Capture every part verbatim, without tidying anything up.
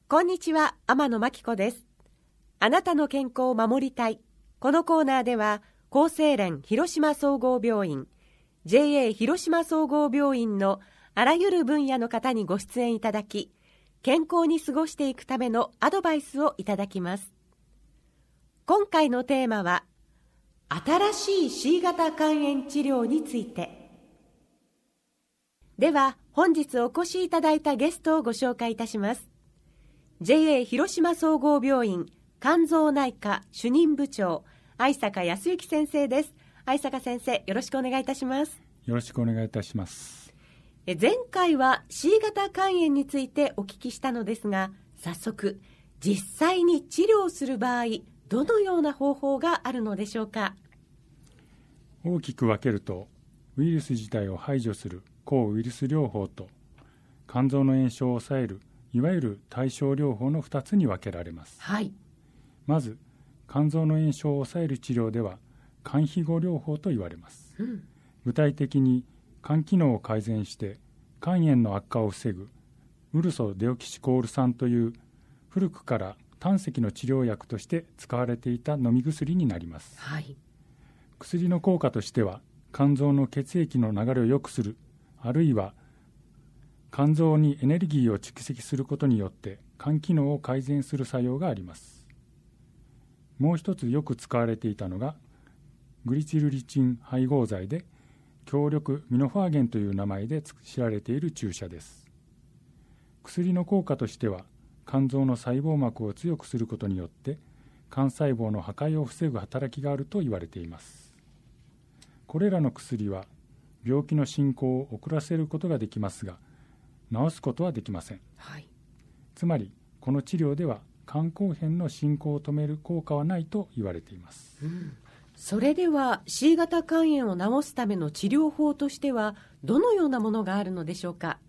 こんにちは、天野真紀子です。あなたの健康を守りたい。このコーナーでは厚生連広島総合病院 ジェーエー 広島総合病院のあらゆる分野の方にご出演いただき、健康に過ごしていくためのアドバイスをいただきます。今回のテーマは新しい C 型肝炎治療について。では本日お越しいただいたゲストをご紹介いたします。ジェーエー 広島総合病院肝臓内科主任部長相坂康之先生です。相坂先生、よろしくお願いいたします。 よろしくお願いいたします。 え前回は C 型肝炎についてお聞きしたのですが、早速実際に治療する場合どのような方法があるのでしょうか。 大きく分けると、ウイルス自体を排除する抗ウイルス療法と肝臓の炎症を抑えるいわゆる対症療法のふたつに分けられます。 はい、 まず肝臓の炎症を抑える治療では肝肥後療法と言われます、 うん、 具体的に肝機能を改善して肝炎の悪化を防ぐウルソデオキシコール酸という古くから胆石の治療薬として使われていた飲み薬になります、 はい、 薬の効果としては肝臓の血液の流れを良くする、あるいは肝臓にエネルギーを蓄積することによって肝機能を改善する作用があります。もう一つよく使われていたのがグリチルリチン配合剤で強力ミノファーゲンという名前で知られている注射です。薬の効果としては肝臓の細胞膜を強くすることによって肝細胞の破壊を防ぐ働きがあると言われています。これらの薬は病気の進行を遅らせることができますが治すことはできません、 はい、 つまりこの治療では肝硬変の進行を止める効果はないと言われています、 うん、それでは C 型肝炎を治すための治療法としてはどのようなものがあるのでしょうか。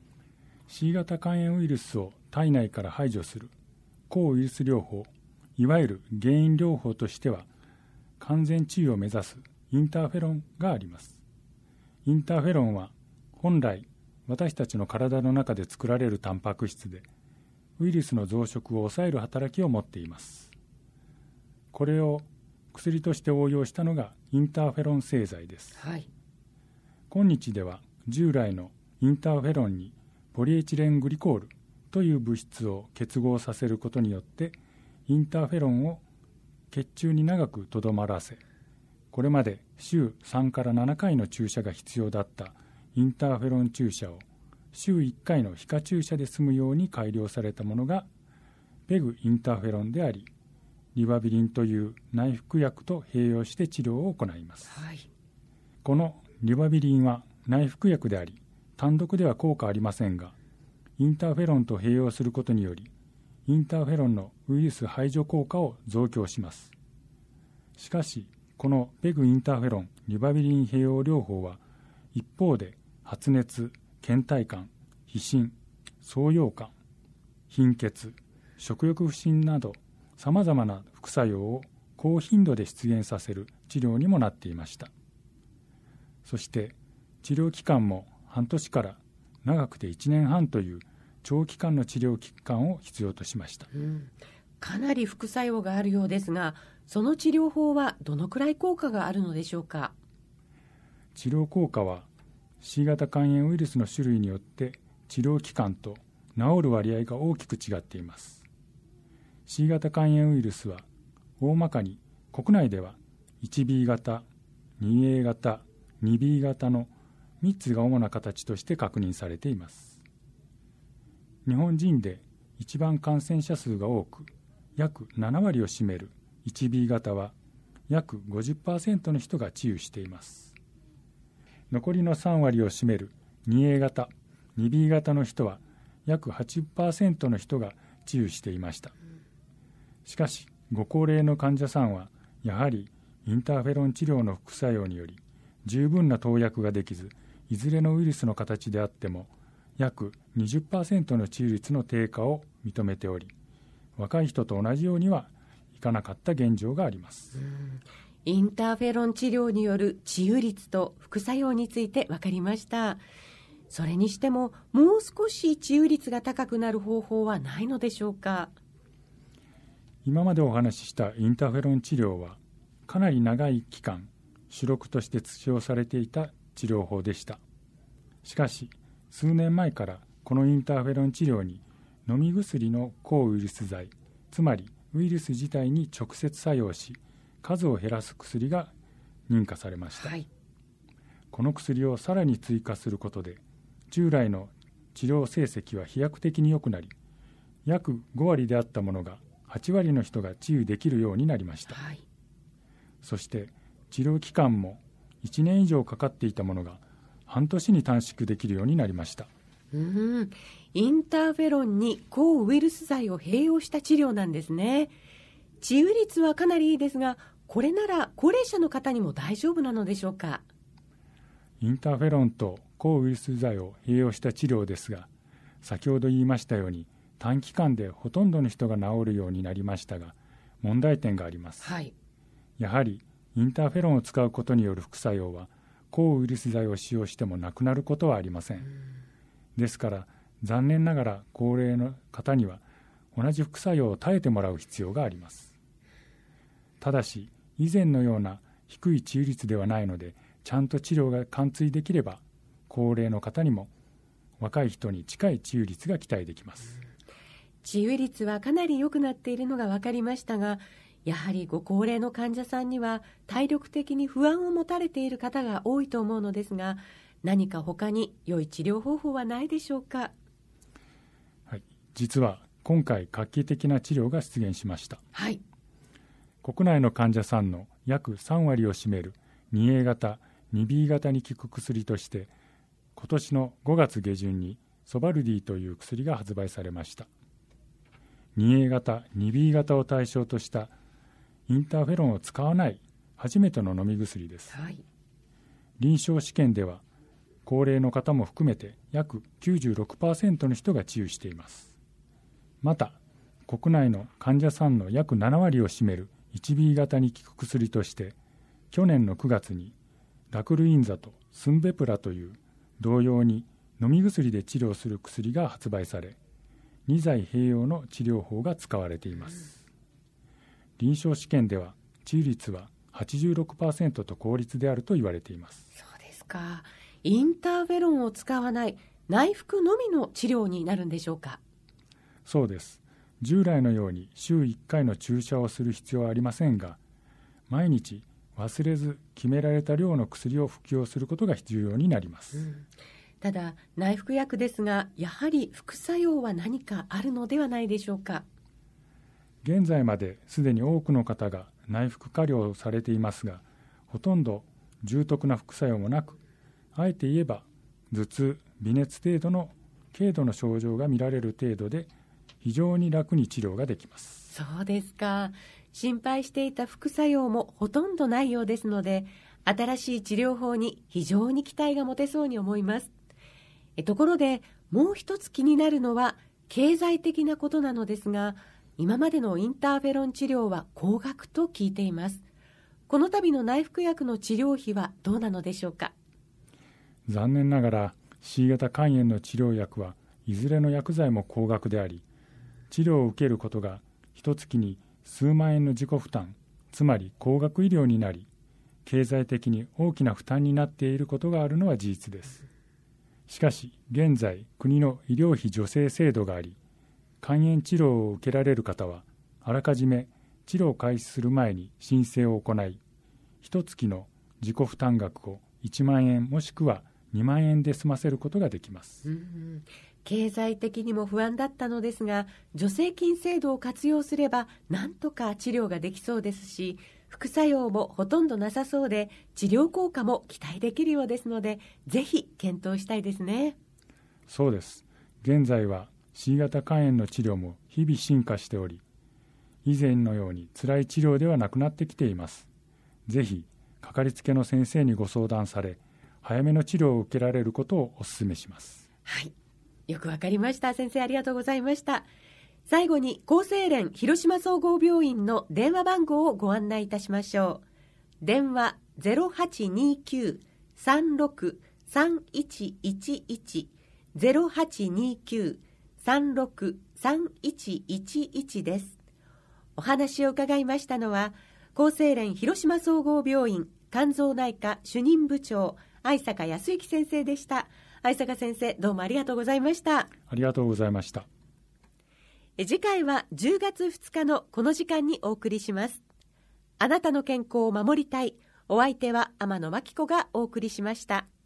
C 型肝炎ウイルスを体内から排除する抗ウイルス療法、いわゆる原因療法としては完全治癒を目指すインターフェロンがあります。インターフェロンは本来私たちの体の中で作られるタンパク質でウイルスの増殖を抑える働きを持っています。これを薬として応用したのがインターフェロン製剤です、 はい、 今日では従来のインターフェロンにポリエチレングリコールという物質を結合させることによってインターフェロンを血中に長くとどまらせ、これまで週さんからななかいの注射が必要だったインターフェロン注射を週いっかいの皮下注射で済むように改良されたものがペグインターフェロンであり、リバビリンという内服薬と併用して治療を行います、 はい、 このリバビリンは内服薬であり単独では効果ありませんが、インターフェロンと併用することによりインターフェロンのウイルス排除効果を増強します。しかしこのペグインターフェロンリバビリン併用療法は一方で発熱、倦怠感、疲診、創溶感、貧血、食欲不振などさまざまな副作用を高頻度で出現させる治療にもなっていました。そして治療期間も半年から長くていちねんはんという長期間の治療期間を必要としました、 うん、かなり副作用があるようですが、その治療法はどのくらい効果があるのでしょうか。 治療効果は C 型肝炎ウイルスの種類によって治療期間と治る割合が大きく違っています。 C 型肝炎ウイルスは大まかに国内では ワンビー 型、ツーエー 型、ツービー 型のみっつが主な形として確認されています。日本人で一番感染者数が多く約ななわりを占める ワンビー 型は約 ごじゅっパーセント の人が治癒しています。残りのさんわりを占める ツーエー 型、ツービー 型の人は約 はちじゅっパーセント の人が治癒していました。しかしご高齢の患者さんはやはりインターフェロン治療の副作用により十分な投薬ができず、いずれのウイルスの形であっても約 にじゅっパーセント の治癒率の低下を認めており、若い人と同じようにはいかなかった現状があります。 うん、インターフェロン治療による治癒率と副作用について分かりました。 それにしてももう少し治癒率が高くなる方法はないのでしょうか。 今までお話ししたインターフェロン治療はかなり長い期間主力として使用されていた治療法でした。しかし数年前からこのインターフェロン治療に飲み薬の抗ウイルス剤、つまりウイルス自体に直接作用し数を減らす薬が認可されました、はい、この薬をさらに追加することで従来の治療成績は飛躍的に良くなり、約ご割であったものがはち割の人が治癒できるようになりました、はい、そして治療期間もいちねん以上かかっていたものが半年に短縮できるようになりました。 うーん、インターフェロンに抗ウイルス剤を併用した治療なんですね。治癒率はかなりいいですが、これなら高齢者の方にも大丈夫なのでしょうか。 インターフェロンと抗ウイルス剤を併用した治療ですが、先ほど言いましたように短期間でほとんどの人が治るようになりましたが、問題点があります、はい、やはりインターフェロンを使うことによる副作用は抗ウイルス剤を使用してもなくなることはありません。ですから残念ながら高齢の方には同じ副作用を耐えてもらう必要があります。ただし以前のような低い治癒率ではないので、ちゃんと治療が完遂できれば高齢の方にも若い人に近い治癒率が期待できます。 治癒率はかなり良くなっているのが分かりましたが、やはりご高齢の患者さんには体力的に不安を持たれている方が多いと思うのですが、何か他に良い治療方法はないでしょうか。 はい、実は今回画期的な治療が出現しました、はい、国内の患者さんの約さん割を占める にエー 型 にビー 型に効く薬として今年のごがつ下旬にソバルディという薬が発売されました。 にエー 型 にビー 型を対象としたインターフェロンを使わない初めての飲み薬です、はい、臨床試験では高齢の方も含めて約 きゅうじゅうろくパーセント の人が治癒しています。また国内の患者さんの約なな割を占める いちビー 型に効く薬として去年のくがつにラクルインザとスンベプラという同様に飲み薬で治療する薬が発売され、に剤併用の治療法が使われています。臨床試験では治癒率は はちじゅうろくパーセント と高率であると言われています。 そうですか。インターフェロンを使わない内服のみの治療になるんでしょうか。 そうです。従来のように週いっかいの注射をする必要はありませんが、毎日忘れず決められた量の薬を服用することが必要になります、うん、 ただ内服薬ですが、やはり副作用は何かあるのではないでしょうか。 現在まですでに多くの方が内服加療をされていますが、ほとんど重篤な副作用もなく、あえて言えば頭痛、微熱程度の軽度の症状が見られる程度で非常に楽に治療ができます。 そうですか。心配していた副作用もほとんどないようですので、新しい治療法に非常に期待が持てそうに思います。えところでもう一つ気になるのは経済的なことなのですが、今までのインターフェロン治療は高額と聞いています。この度の内服薬の治療費はどうなのでしょうか。 残念ながら C 型肝炎の治療薬はいずれの薬剤も高額であり、治療を受けることが一月に数万円の自己負担、つまり高額医療になり、経済的に大きな負担になっていることがあるのは事実です。しかし現在国の医療費助成制度があり、肝炎治療を受けられる方はあらかじめ治療を開始する前に申請を行い、一月の自己負担額をいちまんえんもしくはにまんえんで済ませることができます、うんうん、 経済的にも不安だったのですが、助成金制度を活用すればなんとか治療ができそうですし、副作用もほとんどなさそうで治療効果も期待できるようですので、ぜひ検討したいですね。 そうです。現在は C 型肝炎の治療も日々進化しており、以前のように辛い治療ではなくなってきています。ぜひかかりつけの先生にご相談され、早めの治療を受けられることをお勧めします。 はい、よくわかりました。先生ありがとうございました。最後に厚生連広島総合病院の電話番号をご案内いたしましょう。電話 ゼロはちにきゅうさんろくさんいちいちいち ゼロはちにきゅう さんろく さんいちいちいち です。お話を伺いましたのは、厚生連広島総合病院肝臓内科主任部長、相坂康之先生でした。相坂先生、どうもありがとうございました。 ありがとうございました。 次回はじゅうがつふつかのこの時間にお送りします。あなたの健康を守りたい。お相手は天野真紀子がお送りしました。